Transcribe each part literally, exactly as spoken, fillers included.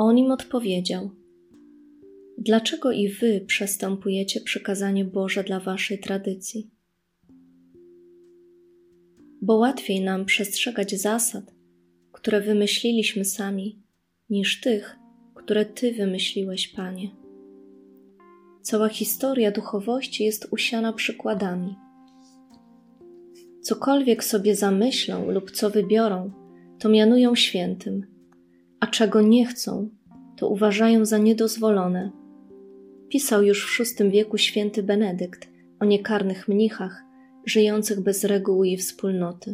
On im odpowiedział: dlaczego i wy przestępujecie przykazanie Boże dla waszej tradycji? Bo łatwiej nam przestrzegać zasad, które wymyśliliśmy sami, niż tych, które Ty wymyśliłeś, Panie. Cała historia duchowości jest usiana przykładami. Cokolwiek sobie zamyślą lub co wybiorą, to mianują świętym, a czego nie chcą, to uważają za niedozwolone. Pisał już w szóstym wieku święty Benedykt o niekarnych mnichach, żyjących bez reguły i wspólnoty.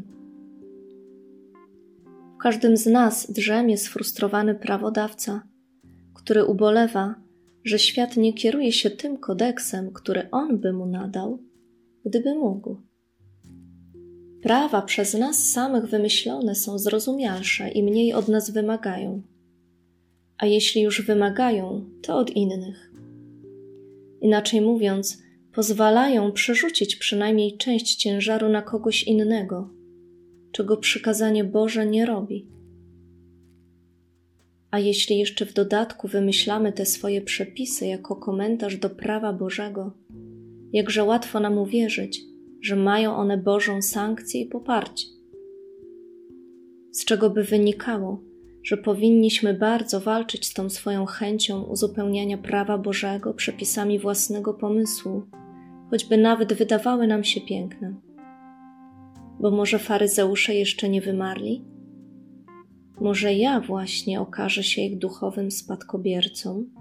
W każdym z nas drzemie sfrustrowany prawodawca, który ubolewa, że świat nie kieruje się tym kodeksem, który on by mu nadał, gdyby mógł. Prawa przez nas samych wymyślone są zrozumialsze i mniej od nas wymagają. A jeśli już wymagają, to od innych. Inaczej mówiąc, pozwalają przerzucić przynajmniej część ciężaru na kogoś innego, czego przykazanie Boże nie robi. A jeśli jeszcze w dodatku wymyślamy te swoje przepisy jako komentarz do prawa Bożego, jakże łatwo nam uwierzyć, że mają one Bożą sankcję i poparcie. Z czego by wynikało, że powinniśmy bardzo walczyć z tą swoją chęcią uzupełniania prawa Bożego przepisami własnego pomysłu, choćby nawet wydawały nam się piękne. Bo może faryzeusze jeszcze nie wymarli? Może ja właśnie okażę się ich duchowym spadkobiercą?